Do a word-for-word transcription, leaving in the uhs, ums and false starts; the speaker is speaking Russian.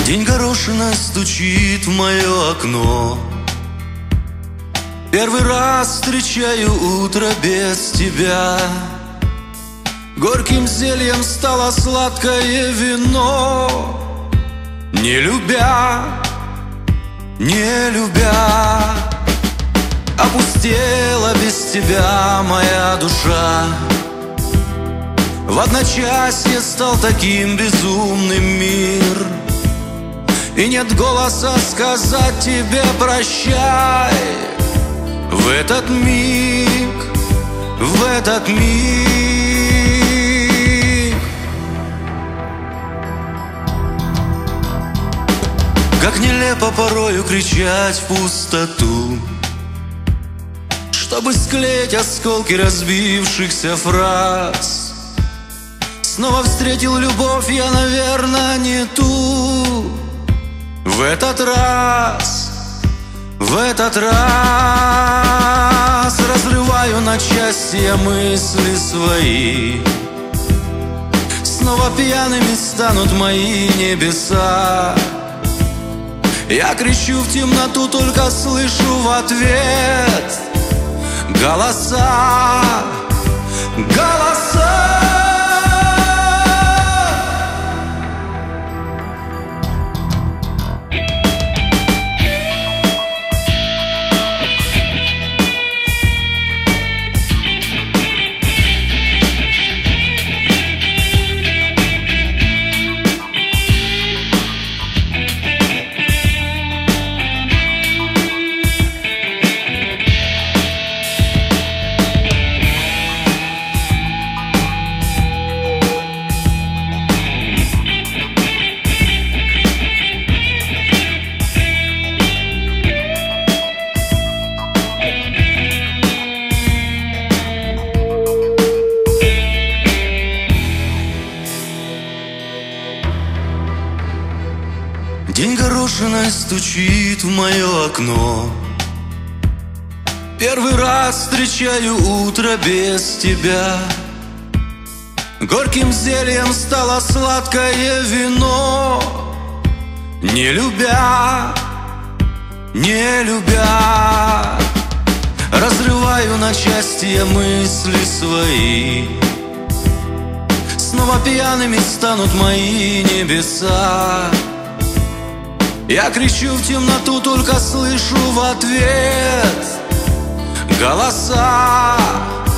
День горошина стучит в мое окно. Первый раз встречаю утро без тебя. Горьким зельем стало сладкое вино. Не любя, не любя, опустела без тебя моя душа. В одночасье стал таким безумным мир, и нет голоса сказать тебе прощай. В этот миг, в этот миг, как нелепо порою кричать в пустоту, чтобы склеить осколки разбившихся фраз. Снова встретил любовь я, наверное, не ту. В этот раз, в этот раз разрываю на части я мысли свои. Снова пьяными станут мои небеса. Я кричу в темноту, только слышу в ответ голоса, голоса. День горошиной стучит в мое окно. Первый раз встречаю утро без тебя. Горьким зельем стало сладкое вино. Не любя, не любя, разрываю на части я мысли свои. Снова пьяными станут мои небеса. Я кричу в темноту, только слышу в ответ голоса,